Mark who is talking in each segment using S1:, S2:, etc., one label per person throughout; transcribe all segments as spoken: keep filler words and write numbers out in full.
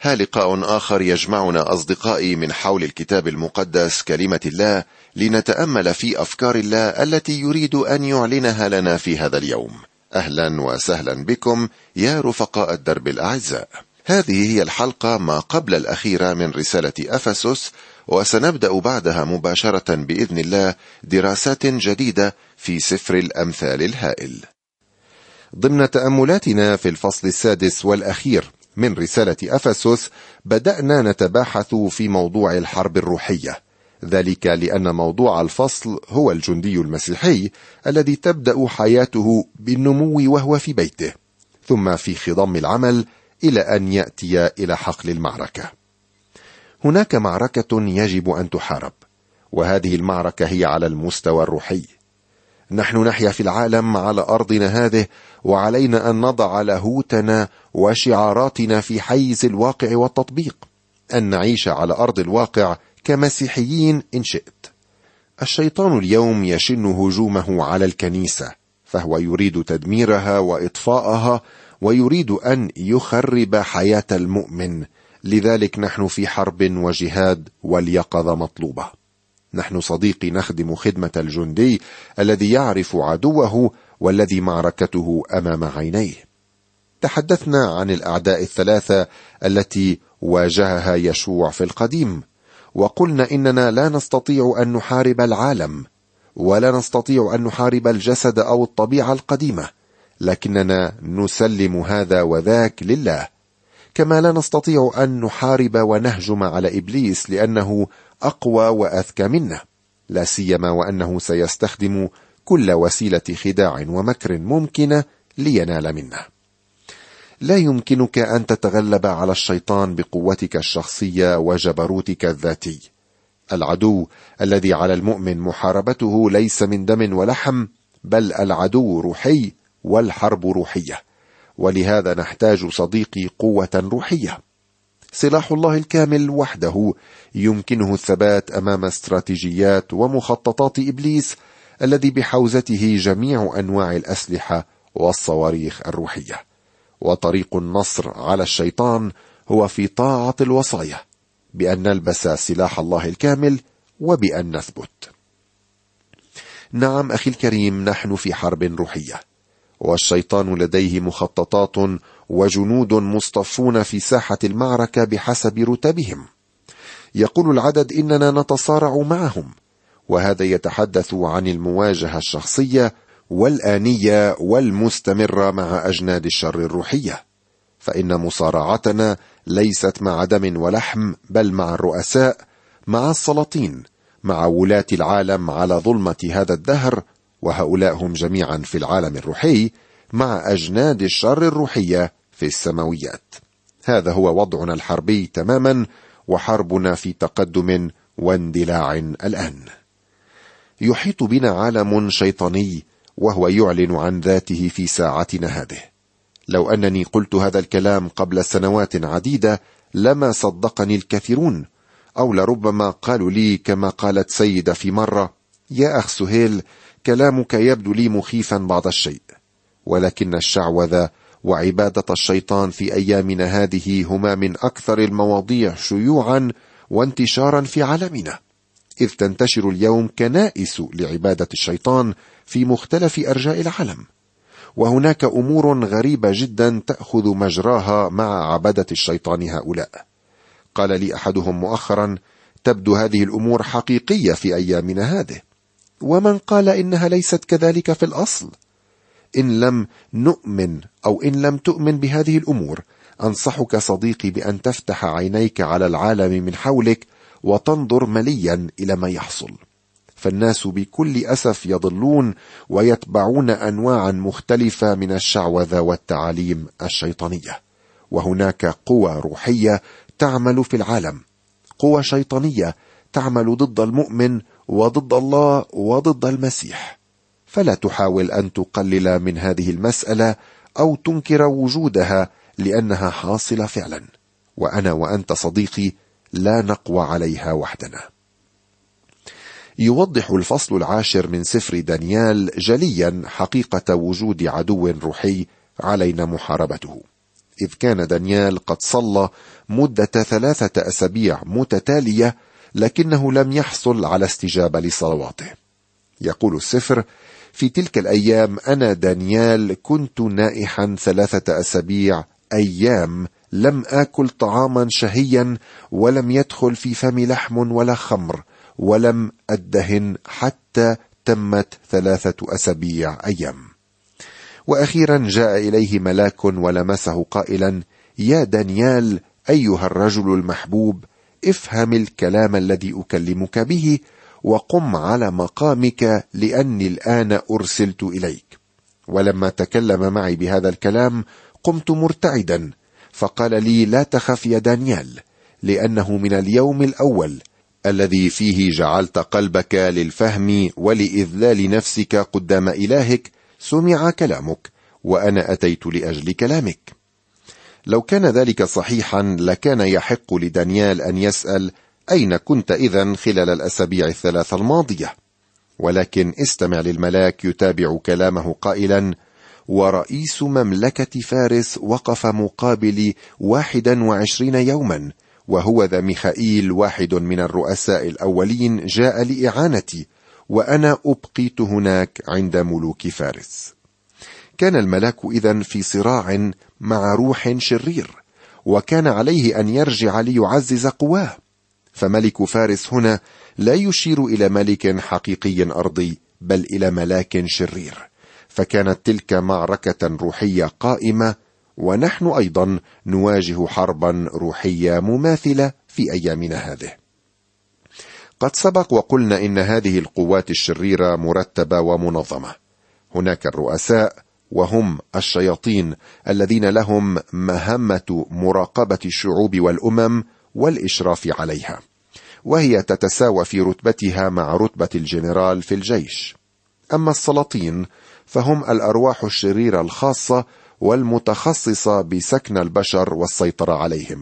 S1: ها لقاء آخر يجمعنا أصدقائي من حول الكتاب المقدس كلمة الله لنتأمل في أفكار الله التي يريد أن يعلنها لنا في هذا اليوم. أهلا وسهلا بكم يا رفقاء الدرب الأعزاء. هذه هي الحلقة ما قبل الأخيرة من رسالة أفسس، وسنبدأ بعدها مباشرة بإذن الله دراسات جديدة في سفر الأمثال الهائل. ضمن تأملاتنا في الفصل السادس والأخير من رسالة أفسس بدأنا نتباحث في موضوع الحرب الروحية، ذلك لأن موضوع الفصل هو الجندي المسيحي الذي تبدأ حياته بالنمو وهو في بيته، ثم في خضم العمل إلى أن يأتي إلى حقل المعركة. هناك معركة يجب أن تحارب، وهذه المعركة هي على المستوى الروحي. نحن نحيا في العالم على أرضنا هذه، وعلينا أن نضع لاهوتنا وشعاراتنا في حيز الواقع والتطبيق، أن نعيش على أرض الواقع كمسيحيين إن شئت. الشيطان اليوم يشن هجومه على الكنيسة، فهو يريد تدميرها وإطفاءها، ويريد أن يخرب حياة المؤمن. لذلك نحن في حرب وجهاد، واليقظة مطلوبة. نحن صديقي نخدم خدمة الجندي الذي يعرف عدوه والذي معركته أمام عينيه. تحدثنا عن الأعداء الثلاثة التي واجهها يشوع في القديم، وقلنا إننا لا نستطيع أن نحارب العالم، ولا نستطيع أن نحارب الجسد أو الطبيعة القديمة، لكننا نسلم هذا وذاك لله. كما لا نستطيع أن نحارب ونهجم على إبليس لأنه أقوى وأذكى منا، لا سيما وأنه سيستخدم كل وسيلة خداع ومكر ممكنة لينال منا. لا يمكنك أن تتغلب على الشيطان بقوتك الشخصية وجبروتك الذاتي. العدو الذي على المؤمن محاربته ليس من دم ولحم، بل العدو روحي والحرب روحية، ولهذا نحتاج صديقي قوة روحية. سلاح الله الكامل وحده يمكنه الثبات أمام استراتيجيات ومخططات إبليس الذي بحوزته جميع أنواع الأسلحة والصواريخ الروحية. وطريق النصر على الشيطان هو في طاعة الوصايا، بأن نلبس سلاح الله الكامل وبأن نثبت. نعم أخي الكريم، نحن في حرب روحية، والشيطان لديه مخططات وجنود مصطفون في ساحة المعركة بحسب رتبهم. يقول العدد إننا نتصارع معهم، وهذا يتحدث عن المواجهة الشخصية والآنية والمستمرة مع أجناد الشر الروحية. فإن مصارعتنا ليست مع دم ولحم، بل مع الرؤساء، مع السلاطين، مع ولاة العالم على ظلمة هذا الدهر، وهؤلاء هم جميعا في العالم الروحي، مع أجناد الشر الروحية في السماويات. هذا هو وضعنا الحربي تماما، وحربنا في تقدم واندلاع الآن. يحيط بنا عالم شيطاني، وهو يعلن عن ذاته في ساعتنا هذه. لو أنني قلت هذا الكلام قبل سنوات عديدة لما صدقني الكثيرون، أو لربما قالوا لي كما قالت سيدة في مرة: يا أخ سهيل، كلامك يبدو لي مخيفا بعض الشيء. ولكن الشعوذة وعبادة الشيطان في أيامنا هذه هما من أكثر المواضيع شيوعا وانتشارا في عالمنا، إذ تنتشر اليوم كنائس لعبادة الشيطان في مختلف أرجاء العالم، وهناك أمور غريبة جدا تأخذ مجراها مع عبادة الشيطان هؤلاء. قال لي أحدهم مؤخرا: تبدو هذه الأمور حقيقية في أيامنا هذه، ومن قال إنها ليست كذلك في الأصل. إن لم نؤمن أو إن لم تؤمن بهذه الأمور، أنصحك صديقي بأن تفتح عينيك على العالم من حولك وتنظر مليا إلى ما يحصل. فالناس بكل أسف يضلون ويتبعون أنواعا مختلفة من الشعوذة والتعاليم الشيطانية، وهناك قوى روحية تعمل في العالم، قوى شيطانية تعمل ضد المؤمن وضد الله وضد المسيح. فلا تحاول أن تقلل من هذه المسألة أو تنكر وجودها، لأنها حاصلة فعلا، وأنا وأنت صديقي لا نقوى عليها وحدنا. يوضح الفصل العاشر من سفر دانيال جليا حقيقة وجود عدو روحي علينا محاربته. إذ كان دانيال قد صلى مدة ثلاثة أسابيع متتالية، لكنه لم يحصل على استجابة لصلواته. يقول السفر: في تلك الأيام أنا دانيال كنت نائحا ثلاثة أسابيع أيام، لم آكل طعاما شهيا، ولم يدخل في فمي لحم ولا خمر، ولم أدهن حتى تمت ثلاثة أسابيع أيام. وأخيرا جاء إليه ملاك ولمسه قائلا: يا دانيال أيها الرجل المحبوب، افهم الكلام الذي أكلمك به، وقم على مقامك، لأني الآن أرسلت إليك. ولما تكلم معي بهذا الكلام قمت مرتعدا، فقال لي: لا تخف يا دانيال، لأنه من اليوم الأول الذي فيه جعلت قلبك للفهم ولإذلال نفسك قدام إلهك سمع كلامك، وأنا أتيت لأجل كلامك. لو كان ذلك صحيحا لكان يحق لدانيال أن يسأل: أين كنت إذن خلال الأسابيع الثلاثة الماضية؟ ولكن استمع للملاك يتابع كلامه قائلا: ورئيس مملكة فارس وقف مقابلي واحدا وعشرين يوما، وهو ذا ميخائيل واحد من الرؤساء الأولين جاء لإعانتي، وأنا أبقيت هناك عند ملوك فارس. كان الملاك إذن في صراع مع روح شرير، وكان عليه أن يرجع ليعزز قواه. فملك فارس هنا لا يشير إلى ملك حقيقي أرضي، بل إلى ملاك شرير. فكانت تلك معركة روحية قائمة، ونحن أيضا نواجه حربا روحية مماثلة في أيامنا هذه. قد سبق وقلنا إن هذه القوات الشريرة مرتبة ومنظمة. هناك الرؤساء وهم الشياطين الذين لهم مهمة مراقبة الشعوب والأمم والإشراف عليها، وهي تتساوى في رتبتها مع رتبة الجنرال في الجيش. أما السلاطين فهم الأرواح الشريرة الخاصة والمتخصصة بسكن البشر والسيطرة عليهم.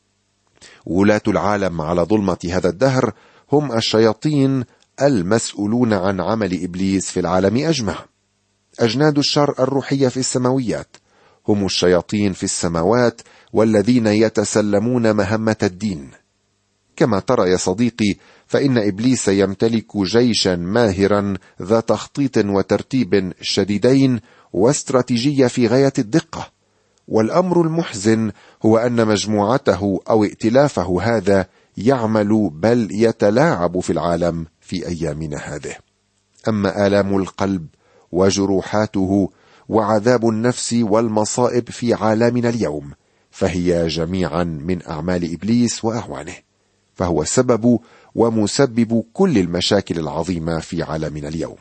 S1: ولاة العالم على ظلمة هذا الدهر هم الشياطين المسؤولون عن عمل إبليس في العالم أجمع. أجناد الشر الروحية في السماويات هم الشياطين في السماوات، والذين يتسلمون مهمة الدين. كما ترى يا صديقي، فإن إبليس يمتلك جيشا ماهرا ذا تخطيط وترتيب شديدين واستراتيجية في غاية الدقة. والأمر المحزن هو أن مجموعته أو ائتلافه هذا يعمل بل يتلاعب في العالم في أيامنا هذه. أما آلام القلب وجروحاته وعذاب النفس والمصائب في عالمنا اليوم فهي جميعا من أعمال إبليس وأعوانه، فهو سبب ومسبب كل المشاكل العظيمة في عالمنا اليوم.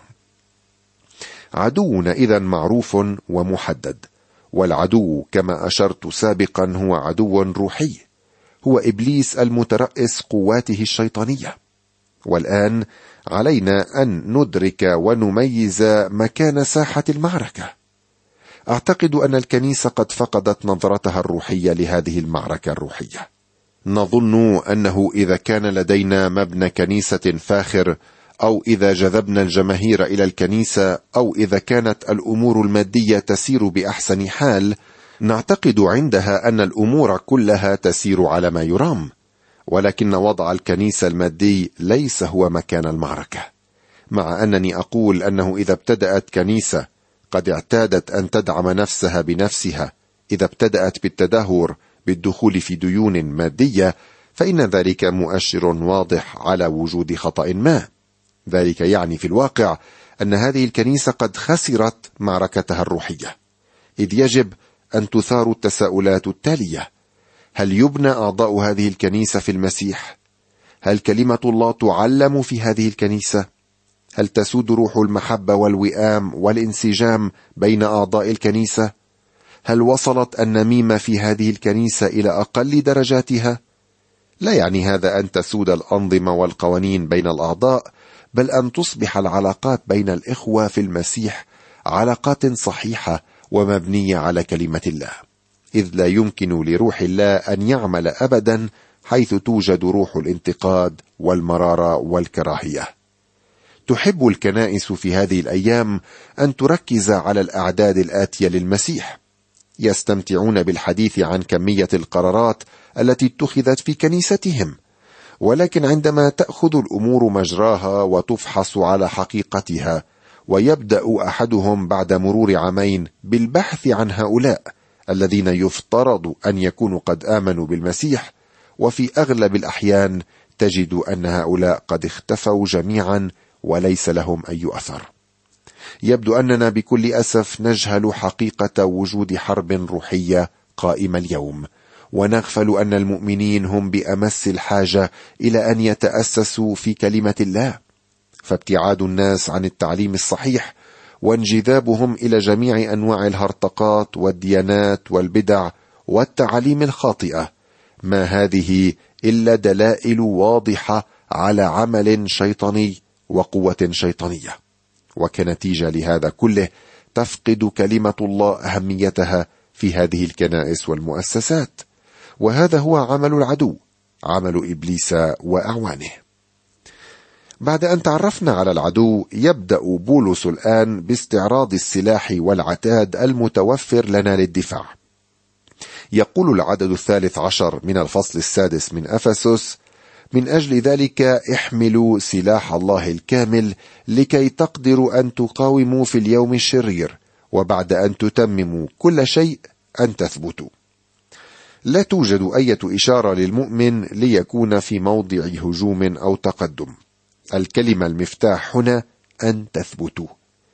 S1: عدونا إذن معروف ومحدد، والعدو كما أشرت سابقا هو عدو روحي، هو إبليس المترأس قواته الشيطانية. والآن علينا أن ندرك ونميز مكان ساحة المعركة. أعتقد أن الكنيسة قد فقدت نظرتها الروحية لهذه المعركة الروحية. نظن أنه إذا كان لدينا مبنى كنيسة فاخر، أو إذا جذبنا الجماهير إلى الكنيسة، أو إذا كانت الأمور المادية تسير بأحسن حال، نعتقد عندها أن الأمور كلها تسير على ما يرام. ولكن وضع الكنيسة المادي ليس هو مكان المعركة. مع أنني أقول أنه إذا ابتدأت كنيسة قد اعتادت أن تدعم نفسها بنفسها، إذا ابتدأت بالتدهور بالدخول في ديون مادية، فإن ذلك مؤشر واضح على وجود خطأ ما. ذلك يعني في الواقع أن هذه الكنيسة قد خسرت معركتها الروحية، إذ يجب أن تثار التساؤلات التالية: هل يبنى أعضاء هذه الكنيسة في المسيح؟ هل كلمة الله تعلم في هذه الكنيسة؟ هل تسود روح المحبة والوئام والانسجام بين أعضاء الكنيسة؟ هل وصلت النميمة في هذه الكنيسة إلى أقل درجاتها؟ لا يعني هذا أن تسود الأنظمة والقوانين بين الأعضاء، بل أن تصبح العلاقات بين الإخوة في المسيح علاقات صحيحة ومبنية على كلمة الله، إذ لا يمكن لروح الله أن يعمل أبدا حيث توجد روح الانتقاد والمرارة والكراهية. تحب الكنائس في هذه الأيام أن تركز على الأعداد الآتية للمسيح. يستمتعون بالحديث عن كمية القرارات التي اتخذت في كنيستهم، ولكن عندما تأخذ الأمور مجراها وتفحص على حقيقتها، ويبدأ أحدهم بعد مرور عامين بالبحث عن هؤلاء الذين يفترض أن يكونوا قد آمنوا بالمسيح، وفي أغلب الأحيان تجد أن هؤلاء قد اختفوا جميعا وليس لهم أي أثر. يبدو أننا بكل أسف نجهل حقيقة وجود حرب روحية قائمة اليوم، ونغفل أن المؤمنين هم بأمس الحاجة إلى أن يتأسسوا في كلمة الله. فابتعاد الناس عن التعليم الصحيح وانجذابهم إلى جميع أنواع الهرطقات والديانات والبدع والتعاليم الخاطئة، ما هذه إلا دلائل واضحة على عمل شيطاني وقوة شيطانية. وكنتيجة لهذا كله تفقد كلمة الله أهميتها في هذه الكنائس والمؤسسات، وهذا هو عمل العدو، عمل إبليس وأعوانه. بعد أن تعرفنا على العدو، يبدأ بولس الآن باستعراض السلاح والعتاد المتوفر لنا للدفاع. يقول العدد الثالث عشر من الفصل السادس من أفسس: من أجل ذلك احملوا سلاح الله الكامل لكي تقدروا أن تقاوموا في اليوم الشرير، وبعد أن تتمموا كل شيء أن تثبتوا. لا توجد أي إشارة للمؤمن ليكون في موضع هجوم أو تقدم. الكلمة المفتاح هنا أن تثبتوا.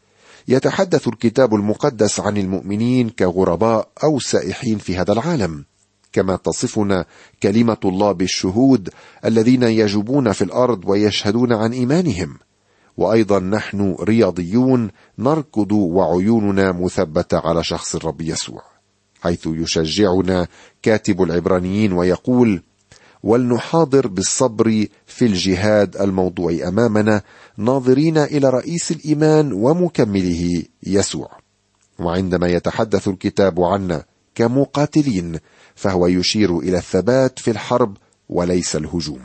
S1: يتحدث الكتاب المقدس عن المؤمنين كغرباء أو سائحين في هذا العالم، كما تصفنا كلمة الله بالشهود الذين يجوبون في الأرض ويشهدون عن إيمانهم. وأيضا نحن رياضيون نركض وعيوننا مثبتة على شخص الرب يسوع، حيث يشجعنا كاتب العبرانيين ويقول: ولنحاضر بالصبر في الجهاد الموضوع أمامنا، ناظرين إلى رئيس الإيمان ومكمله يسوع. وعندما يتحدث الكتاب عنا كمقاتلين، فهو يشير إلى الثبات في الحرب وليس الهجوم.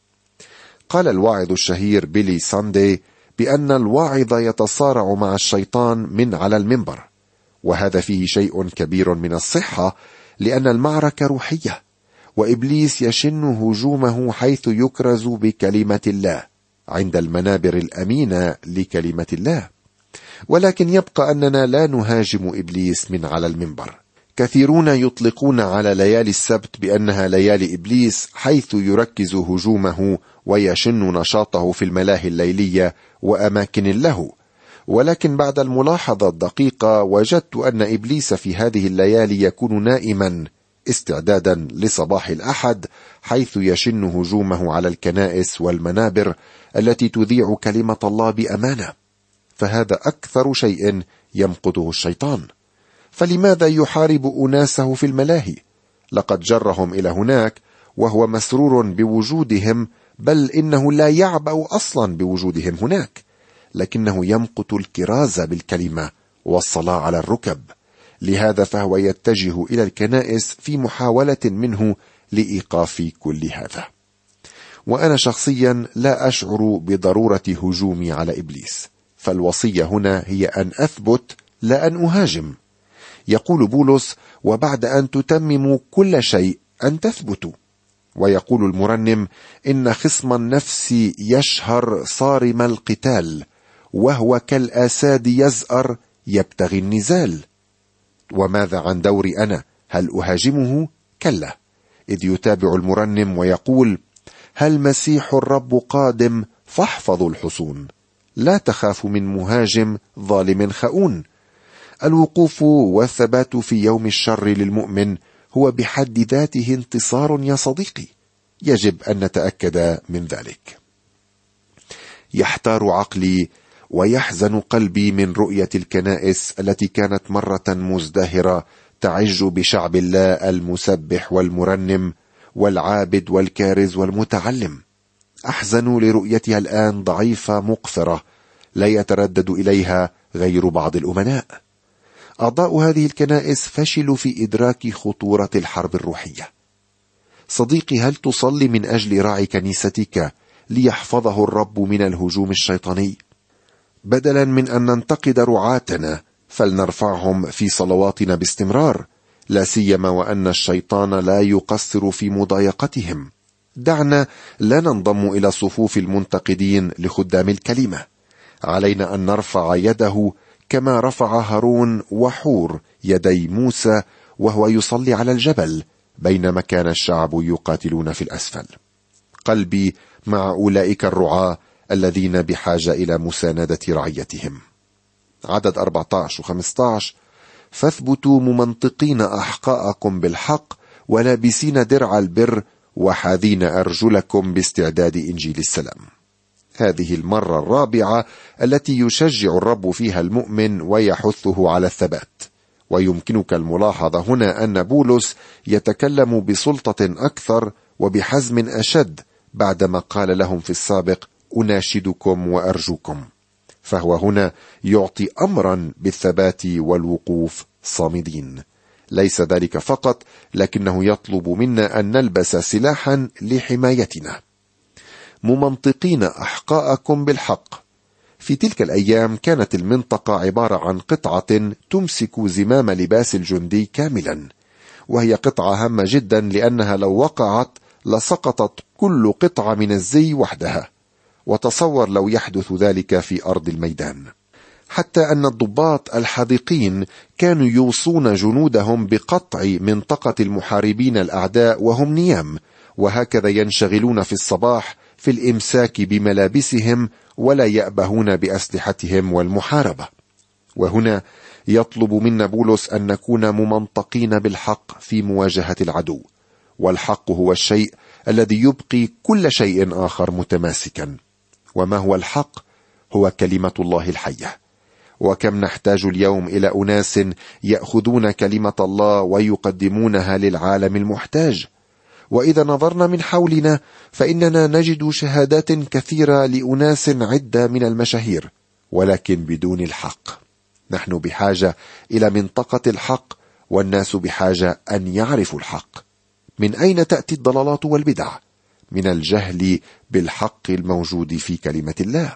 S1: قال الواعظ الشهير بيلي ساندي بأن الواعظ يتصارع مع الشيطان من على المنبر، وهذا فيه شيء كبير من الصحة، لأن المعركة روحية، وإبليس يشن هجومه حيث يكرز بكلمة الله عند المنابر الأمينة لكلمة الله. ولكن يبقى أننا لا نهاجم إبليس من على المنبر. كثيرون يطلقون على ليالي السبت بأنها ليالي إبليس، حيث يركز هجومه ويشن نشاطه في الملاهي الليلية وأماكن له. ولكن بعد الملاحظة الدقيقة وجدت أن إبليس في هذه الليالي يكون نائما استعدادا لصباح الأحد، حيث يشن هجومه على الكنائس والمنابر التي تذيع كلمة الله بأمانة. فهذا أكثر شيء يمقته الشيطان. فلماذا يحارب أناسه في الملاهي؟ لقد جرهم إلى هناك وهو مسرور بوجودهم، بل إنه لا يعبأ أصلا بوجودهم هناك، لكنه يمقت الكراز بالكلمة والصلاة على الركب. لهذا فهو يتجه إلى الكنائس في محاولة منه لإيقاف كل هذا. وأنا شخصيا لا أشعر بضرورة هجومي على إبليس، فالوصية هنا هي أن أثبت لا أن أهاجم. يقول بولس: وبعد أن تتمموا كل شيء أن تثبتوا. ويقول المرنم: إن خصم النفس يشهر صارم القتال، وهو كالأساد يزأر يبتغي النزال. وماذا عن دوري أنا؟ هل أهاجمه؟ كلا، إذ يتابع المرنم ويقول: هل مسيح الرب قادم فاحفظوا الحصون، لا تخاف من مهاجم ظالم خؤون. الوقوف والثبات في يوم الشر للمؤمن هو بحد ذاته انتصار يا صديقي، يجب أن نتأكد من ذلك. يحتار عقلي ويحزن قلبي من رؤية الكنائس التي كانت مرة مزدهرة تعج بشعب الله المسبح والمرنم والعابد والكارز والمتعلم. أحزن لرؤيتها الآن ضعيفة مقفرة، لا يتردد إليها غير بعض الأمناء. أعضاء هذه الكنائس فشلوا في إدراك خطورة الحرب الروحية. صديقي، هل تصلي من أجل راعي كنيستك ليحفظه الرب من الهجوم الشيطاني؟ بدلا من أن ننتقد رعاتنا، فلنرفعهم في صلواتنا باستمرار، لا سيما وأن الشيطان لا يقصر في مضايقتهم. دعنا لا ننضم إلى صفوف المنتقدين لخدام الكلمة. علينا أن نرفع يده كما رفع هارون وحور يدي موسى وهو يصلي على الجبل بينما كان الشعب يقاتلون في الأسفل. قلبي مع أولئك الرعاة الذين بحاجة إلى مساندة رعيتهم. عدد أربعة عشر و خمسة عشر: فاثبتوا ممنطقين أحقاءكم بالحق ولابسين درع البر وحاذين أرجلكم باستعداد إنجيل السلام. هذه المرة الرابعة التي يشجع الرب فيها المؤمن ويحثه على الثبات. ويمكنك الملاحظة هنا أن بولس يتكلم بسلطة أكثر وبحزم أشد بعدما قال لهم في السابق أناشدكم وأرجوكم، فهو هنا يعطي أمرا بالثبات والوقوف صامدين. ليس ذلك فقط، لكنه يطلب منا أن نلبس سلاحا لحمايتنا. ممنطقين أحقاءكم بالحق. في تلك الأيام كانت المنطقة عبارة عن قطعة تمسك زمام لباس الجندي كاملا، وهي قطعة هامة جدا لأنها لو وقعت لسقطت كل قطعة من الزي وحدها. وتصور لو يحدث ذلك في أرض الميدان. حتى أن الضباط الحاذقين كانوا يوصون جنودهم بقطع منطقة المحاربين الأعداء وهم نيام، وهكذا ينشغلون في الصباح في الإمساك بملابسهم ولا يأبهون بأسلحتهم والمحاربة. وهنا يطلب منا بولس أن نكون ممنطقين بالحق في مواجهة العدو، والحق هو الشيء الذي يبقي كل شيء آخر متماسكا. وما هو الحق؟ هو كلمة الله الحية. وكم نحتاج اليوم إلى أناس يأخذون كلمة الله ويقدمونها للعالم المحتاج. وإذا نظرنا من حولنا فإننا نجد شهادات كثيرة لأناس عدة من المشاهير، ولكن بدون الحق. نحن بحاجة إلى منطقة الحق، والناس بحاجة أن يعرفوا الحق. من أين تأتي الضلالات والبدع؟ من الجهل بالحق الموجود في كلمة الله.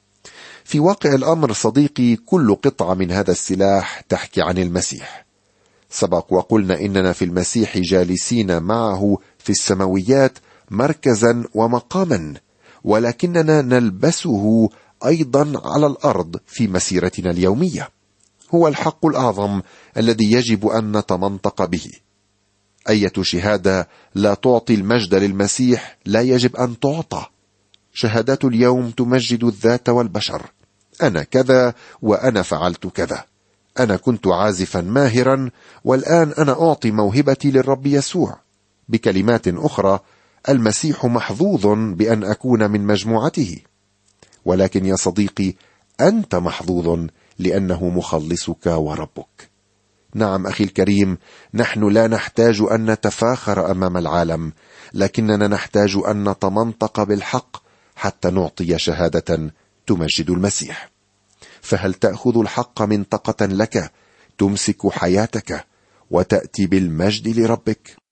S1: في واقع الأمر صديقي، كل قطعة من هذا السلاح تحكي عن المسيح. سبق وقلنا إننا في المسيح جالسين معه في السماويات مركزا ومقاما، ولكننا نلبسه أيضا على الأرض في مسيرتنا اليومية. هو الحق الأعظم الذي يجب أن نتمنطق به. أية شهادة لا تعطي المجد للمسيح لا يجب أن تعطى. شهادات اليوم تمجد الذات والبشر. أنا كذا وأنا فعلت كذا. أنا كنت عازفا ماهرا والآن أنا أعطي موهبتي للرب يسوع. بكلمات أخرى، المسيح محظوظ بأن أكون من مجموعته. ولكن يا صديقي، أنت محظوظ لأنه مخلصك وربك. نعم أخي الكريم، نحن لا نحتاج أن نتفاخر أمام العالم، لكننا نحتاج أن نتمنطق بالحق حتى نعطي شهادة تمجد المسيح. فهل تأخذ الحق منطقة لك تمسك حياتك وتأتي بالمجد لربك؟